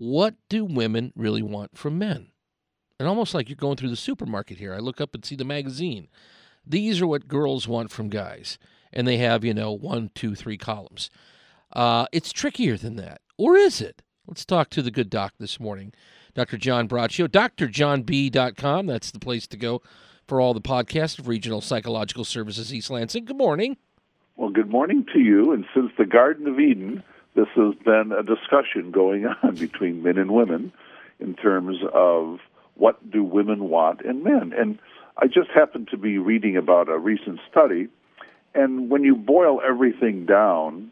what do women really want from men? And almost like you're going through the supermarket here. I look up and see the magazine. These are what girls want from guys. And they have, 1, 2, 3 columns. It's trickier than that. Or is it? Let's talk to the good doc this morning, Dr. John Braccio, drjohnb.com. That's the place to go for all the podcasts of Regional Psychological Services East Lansing. Good morning. Well, good morning to you. And since the Garden of Eden, this has been a discussion going on between men and women in terms of what do women want in men. And I just happened to be reading about a recent study, and when you boil everything down,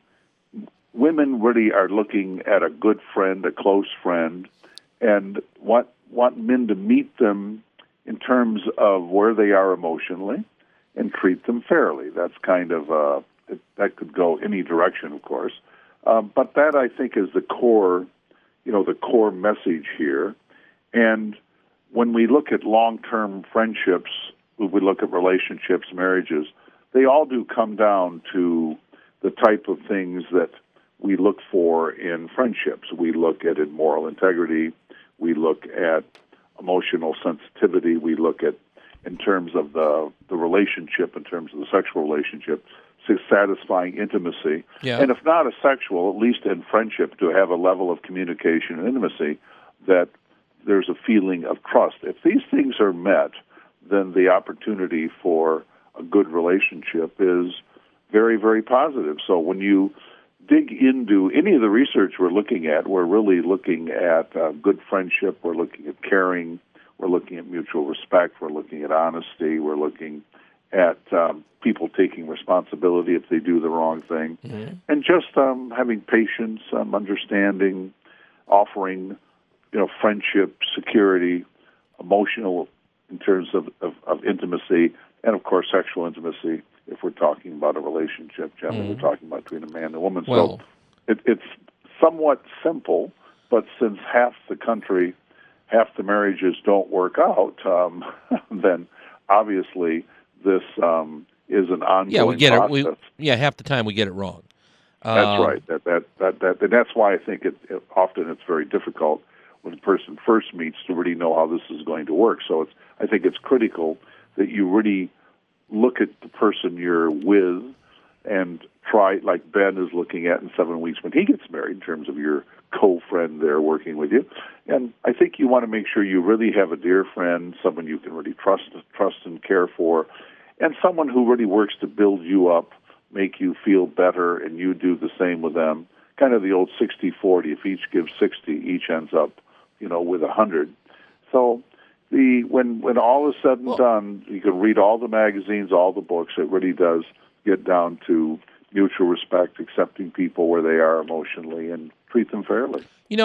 women really are looking at a good friend, a close friend, and want men to meet them in terms of where they are emotionally and treat them fairly. That's kind of, that could go any direction, of course. But that, I think, is the core, the core message here. And when we look at long-term friendships, when we look at relationships, marriages, they all do come down to the type of things that we look for in friendships. We look at moral integrity. We look at emotional sensitivity. We look at, in terms of the relationship, in terms of the sexual relationship, satisfying intimacy. Yeah. And if not a sexual, at least in friendship, to have a level of communication and intimacy that there's a feeling of trust. If these things are met, then the opportunity for a good relationship is very, very positive. So when you dig into any of the research we're looking at, we're really looking at good friendship, we're looking at caring, we're looking at mutual respect, we're looking at honesty, we're looking at people taking responsibility if they do the wrong thing, and just having patience, understanding, offering, friendship, security, emotional in terms of intimacy, and of course sexual intimacy. If we're talking about a relationship, generally we're talking about between a man and a woman. Well, so it's somewhat simple, but since half the country, half the marriages don't work out, then obviously this is an ongoing yeah, we get process. Half the time we get it wrong. That's right. And that's why I think often it's very difficult when a person first meets to really know how this is going to work. So I think it's critical that you really look at the person you're with and try, like Ben is looking at in 7 weeks when he gets married, in terms of your co-friend there working with you. And I think you want to make sure you really have a dear friend, someone you can really trust and care for, and someone who really works to build you up, make you feel better, and you do the same with them. Kind of the old 60-40. If each gives 60, each ends up, with 100. So when all is said and done, you can read all the magazines, all the books. It really does get down to mutual respect, accepting people where they are emotionally, and treat them fairly.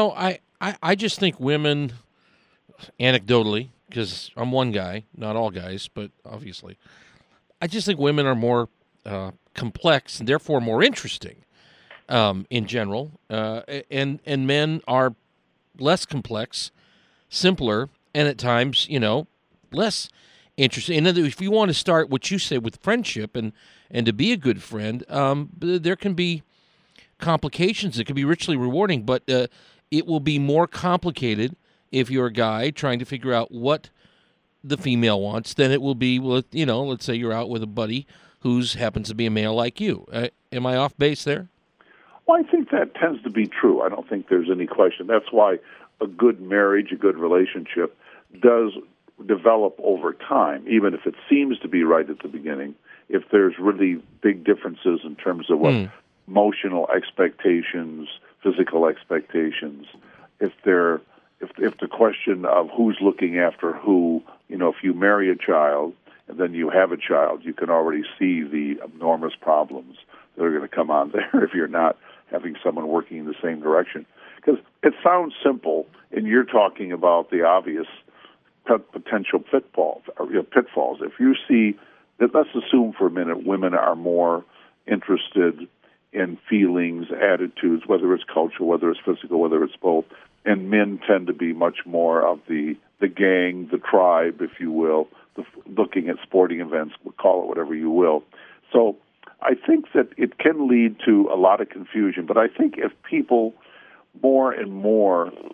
I just think women, anecdotally, because I'm one guy, not all guys, but obviously, I just think women are more complex and therefore more interesting in general, and men are less complex, simpler, and at times, less interesting. And if you want to start what you say with friendship and to be a good friend, there can be complications. It can be richly rewarding, but it will be more complicated if you're a guy trying to figure out what the female wants than it will be, let's say you're out with a buddy who happens to be a male like you. Am I off base there? Well, I think that tends to be true. I don't think there's any question. That's why a good marriage, a good relationship does develop over time, even if it seems to be right at the beginning. If there's really big differences in terms of what emotional expectations, physical expectations, if the question of who's looking after who, if you marry a child and then you have a child, you can already see the enormous problems that are going to come on there if you're not having someone working in the same direction. Because it sounds simple, and you're talking about the obvious potential pitfalls. If you see that, let's assume for a minute women are more interested in feelings, attitudes, whether it's cultural, whether it's physical, whether it's both, and men tend to be much more of the gang, the tribe, if you will, looking at sporting events, call it whatever you will. So I think that it can lead to a lot of confusion, but I think if people more and more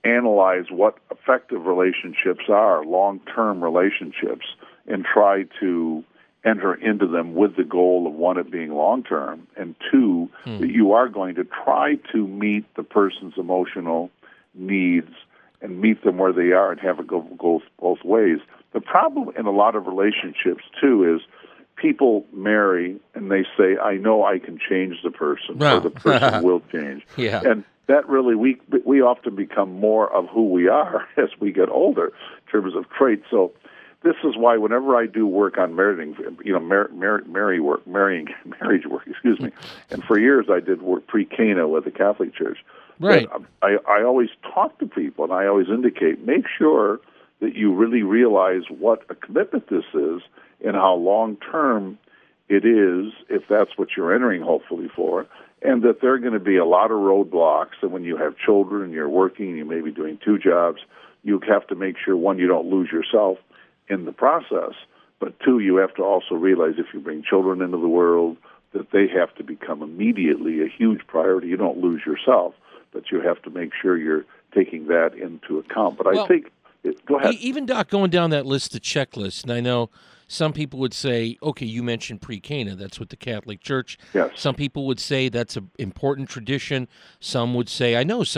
analyze what effective relationships are, long-term relationships, and try to enter into them with the goal of, one, it being long-term, and two, that you are going to try to meet the person's emotional needs and meet them where they are and have it go both ways. The problem in a lot of relationships, too, is people marry and they say, I know I can change the person, or the person will change. Yeah. And that really, we often become more of who we are as we get older in terms of traits. So this is why whenever I do work on marrying, marriage work, excuse me, and for years I did work pre-Cana with the Catholic Church. Right. I always talk to people, and I always indicate, make sure that you really realize what a commitment this is and how long-term it is, if that's what you're entering, hopefully, for, and that there are going to be a lot of roadblocks. And when you have children and you're working, you may be doing two jobs, you have to make sure, one, you don't lose yourself in the process, but two, you have to also realize if you bring children into the world, that they have to become immediately a huge priority. You don't lose yourself, but you have to make sure you're taking that into account. But I think, go ahead. Even, Doc, going down that list of checklists, and I know some people would say, okay, you mentioned pre-Cana, that's with the Catholic Church. Yes. Some people would say that's an important tradition. Some would say,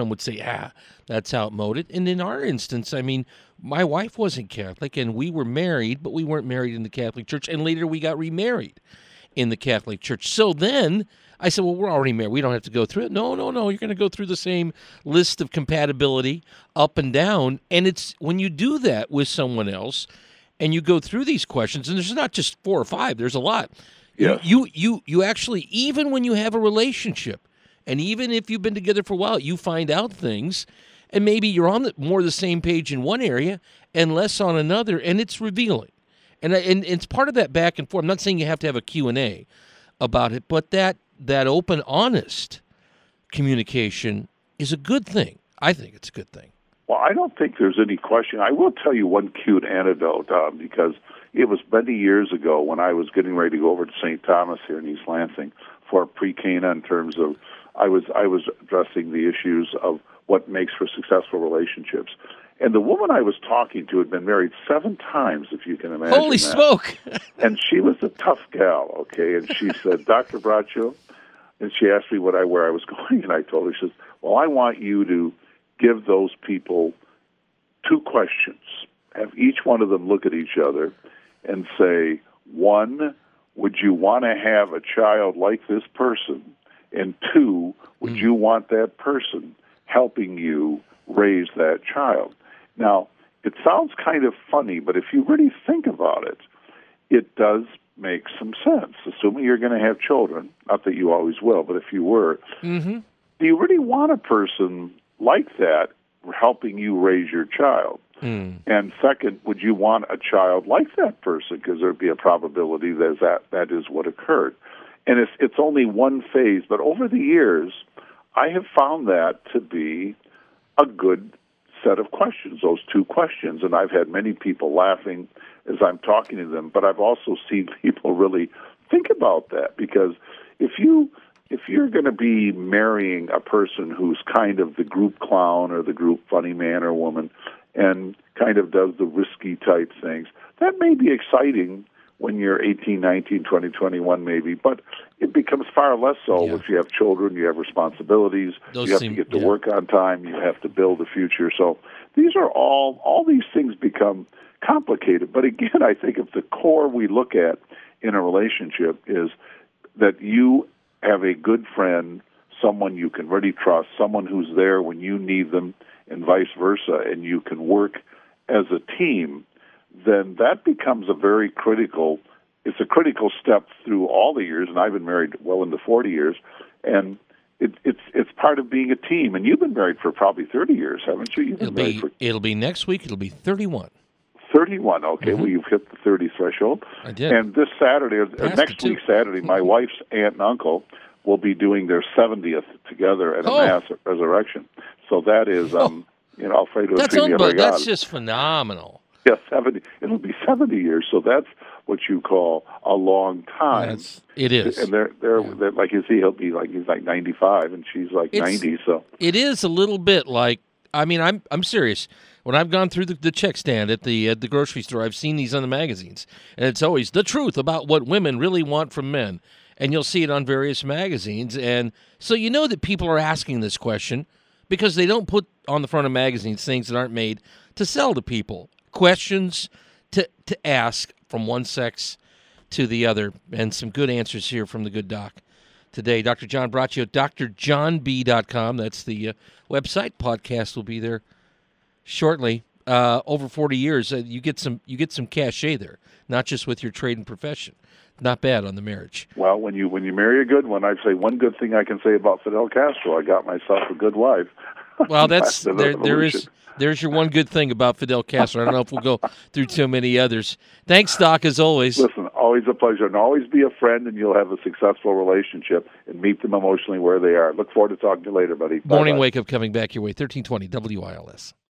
that's outmoded. And in our instance, I mean, my wife wasn't Catholic, and we were married, but we weren't married in the Catholic Church, and later we got remarried in the Catholic Church. So then I said, well, we're already married. We don't have to go through it. No. You're going to go through the same list of compatibility up and down. And it's when you do that with someone else and you go through these questions, and there's not just 4 or 5, there's a lot. Yes. You actually, even when you have a relationship, and even if you've been together for a while, you find out things, and maybe you're on more the same page in one area and less on another, and it's revealing. And it's part of that back and forth. I'm not saying you have to have a Q&A about it, but that open, honest communication is a good thing. I think it's a good thing. Well, I don't think there's any question. I will tell you one cute anecdote because it was many years ago when I was getting ready to go over to St. Thomas here in East Lansing for pre-Cana in terms of I was addressing the issues of what makes for successful relationships. And the woman I was talking to had been married 7 times, if you can imagine. Holy smoke! And she was a tough gal, okay? And she said, Dr. Braccio, and she asked me where I was going, and I told her, she says, well, I want you to give those people 2 questions. Have each one of them look at each other and say, 1, would you want to have a child like this person? And 2, would you want that person helping you raise that child? Now, it sounds kind of funny, but if you really think about it, it does make some sense, assuming you're going to have children. Not that you always will, but if you were. Mm-hmm. Do you really want a person like that helping you raise your child? And second, would you want a child like that person? Because there'd be a probability that is what occurred. And it's only one phase, but over the years, I have found that to be a good set of questions, those 2 questions. And I've had many people laughing as I'm talking to them, but I've also seen people really think about that, because if you're going to be marrying a person who's kind of the group clown or the group funny man or woman and kind of does the risky type things, that may be exciting when you're 18, 19, 20, 21 maybe, but it becomes far less so if you have children, you have responsibilities, you have to get to work on time, you have to build a future. So these are all these things become complicated. But again, I think if the core we look at in a relationship is that you have a good friend, someone you can really trust, someone who's there when you need them, and vice versa, and you can work as a team, then that becomes it's a critical step through all the years, and I've been married well into 40 years, and it's part of being a team. And you've been married for probably 30 years, haven't you? It'll be next week. It'll be 31. 31, okay. Mm-hmm. Well, you've hit the 30 threshold. I did. And this Saturday, next week Saturday, my wife's aunt and uncle will be doing their 70th together at a Mass at Resurrection. So that is, Alfredo. That's just phenomenal. Yeah, 70. It'll be 70 years, so that's what you call a long time. It is. And they're like, he'll be like, he's like 95, and she's like 90, so. It is a little bit like I mean, I'm serious. When I've gone through the check stand at the grocery store, I've seen these on the magazines, and it's always the truth about what women really want from men. And you'll see it on various magazines, and so you know that people are asking this question because they don't put on the front of magazines things that aren't made to sell to people. Questions to ask from one sex to the other, and some good answers here from the good doc today. Dr. John Braccio, drjohnb.com. That's the website. Podcast will be there shortly. Over 40 years, you get some cachet there, not just with your trade and profession. Not bad on the marriage. Well, when you marry a good one, I'd say one good thing I can say about Fidel Castro: I got myself a good wife. Well, there's your one good thing about Fidel Castro. I don't know if we'll go through too many others. Thanks, Doc, as always. Listen, always a pleasure, and always be a friend, and you'll have a successful relationship and meet them emotionally where they are. Look forward to talking to you later, buddy. Morning Bye-bye. Wake Up coming back your way. 1320 WILS.